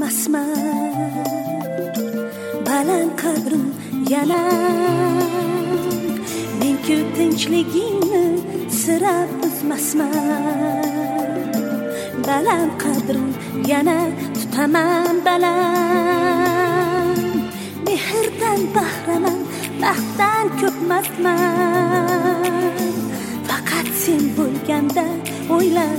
buzmasman, baland qadrim yana. Men-ku tinchligingni sira buzmasman, baland qadrim yana tutaman baland. Mehrdan bahraman, baxtdan ko'pmasman, faqat sen bo'lganda o'ylab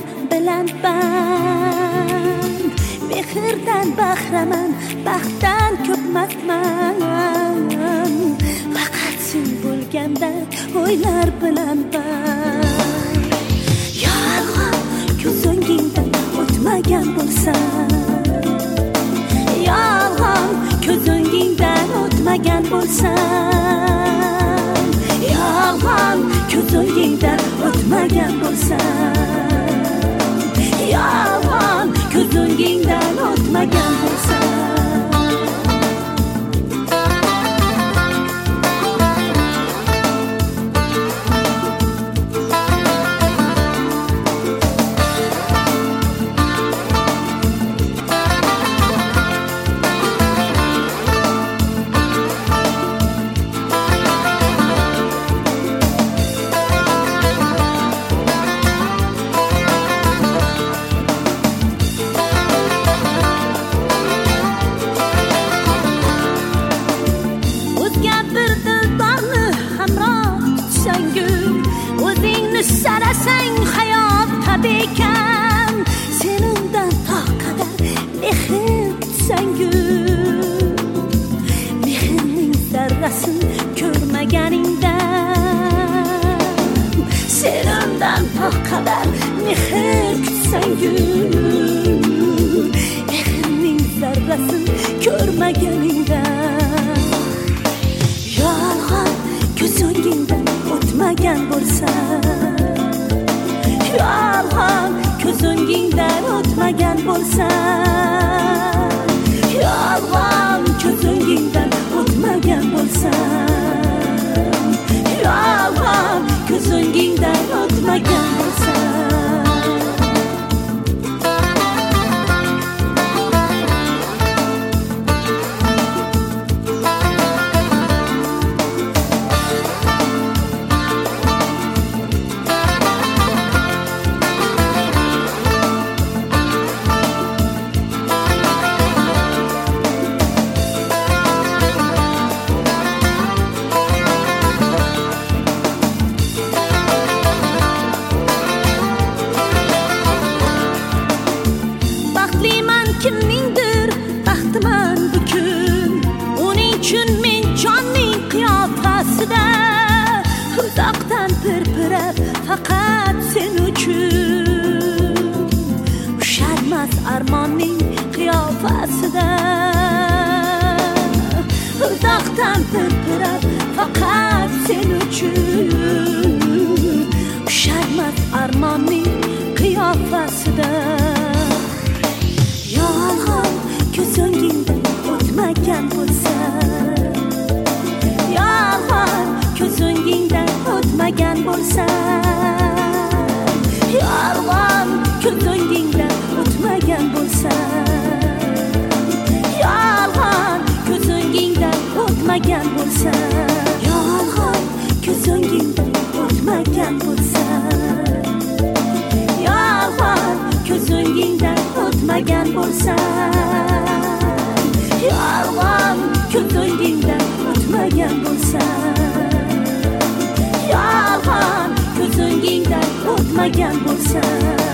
bilaman. Mehrdan bahraman, baxtdan ko'pmasman, faqat sen bo'lganda o'ylar bilaman. Yolg'on ko'z o'ngingdan o'tmagan bo'lsam, yolg'on ko'z o'ngingdan o'tmagan bo'lsam, yolg'on ko'z o'ngingdan o'tmagan bo'lsam, yolg'on ko'z o'ngingdan o'tmagan bo'lsam. Sarasang hayot tabikan, senimdan to qadar mehr tutsangu, mehrning zarrasin ko'rmaganingdan, senimdan to qadar mehr tutsangu, mehrning zarrasin ko'rmaganingdan. Yolg'on ko'z o'ngingdan o'tmagan bo'lsa, yolg'on ko'z o'ngingdan o'tmagan bo'lsa, yolg'on ko'z o'ngingdan o'tmagan bo'lsa, yolg'on ko'z o'ngingdan o'tmagan bo'lsa. Kimningdir baxtiman bu kun, uning uchun men jonning qiyofasida, uzoqdan pirpirab faqat sen uchun, ushalmas armonning qiyofasida, uzoqdan pirpirab faqat sen uchun, ushalmas armonning qiyofasida. Yolg'on ko'z o'ngingdan o'tmagan bo'lsa, yolg'on ko'z o'ngingdan o'tmagan bo'lsa, yolg'on ko'z o'ngingdan o'tmagan bo'lsa, yolg'on ko'z o'ngingdan o'tmagan bo'lsa, yolg'on ko'z o'ngingdan o'tmagan bo'lsa, yolg'on ko'z o'ngingdan o'tmagan bo'lsa, yolg'on ko'z o'ngingdan o'tmagan bo'lsa, yolg'on ko'z o'ngingdan o'tmagan bo'lsa.